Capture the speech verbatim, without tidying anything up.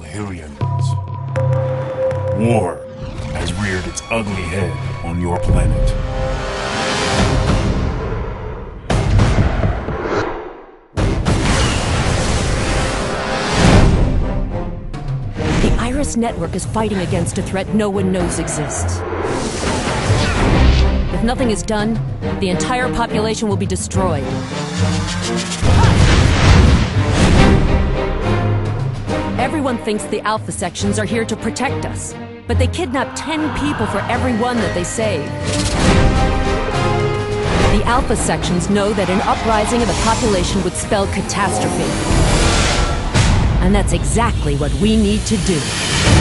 Hylians. War has reared its ugly head on your planet. The Iris Network is fighting against a threat no one knows exists. If nothing is done, the entire population will be destroyed. Everyone thinks the Alpha sections are here to protect us, but they kidnap ten people for every one that they save. The Alpha sections know that an uprising of the population would spell catastrophe. And that's exactly what we need to do.